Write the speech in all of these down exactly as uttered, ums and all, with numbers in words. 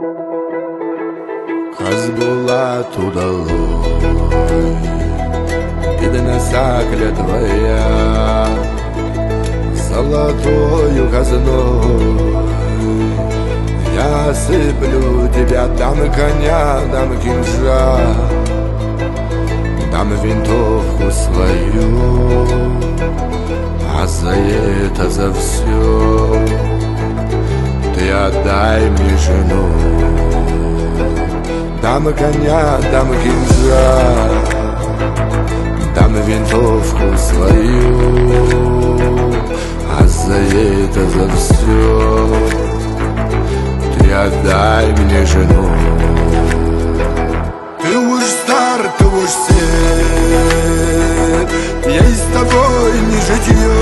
Хазбулат удалой, видно сакля твоя, золотою казной. Я сыплю тебя, дам коня, дам кинжал, дам винтовку свою, а за это, за все ты отдай мне жену. Дам коня, дам кинжал, дам винтовку свою, а за это, за все ты отдай мне жену. Ты уж стар, ты уж сед, я и с тобой не житье.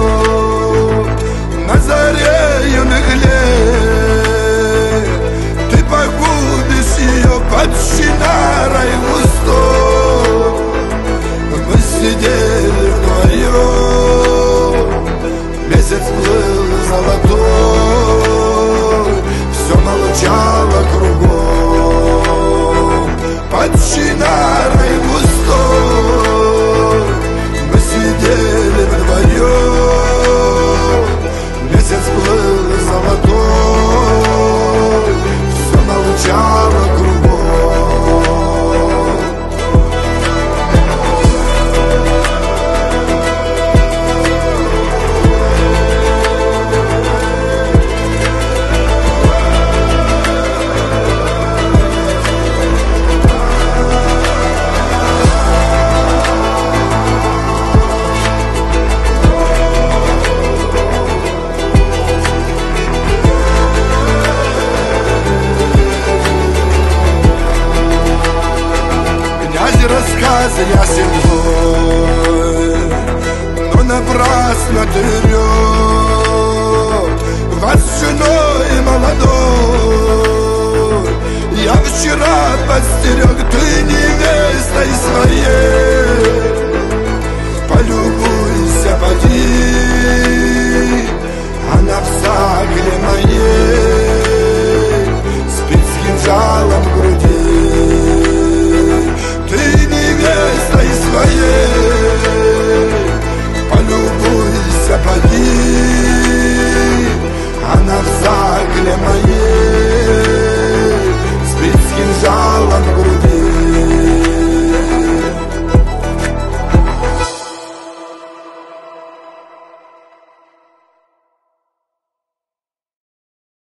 На заре юных лет ты погубишь ее под чинарой густой. Мы сидели вдвоем, месяц плыл золотой, все молчало кругом под чинарой густой. Мы сидели вдвоем, месяц плыл золотой, все молчало кругом. Рассказы ясен твой, но напрасно ты врёшь. Вас с женой молодой я вчера подстерег, ты невестой своей.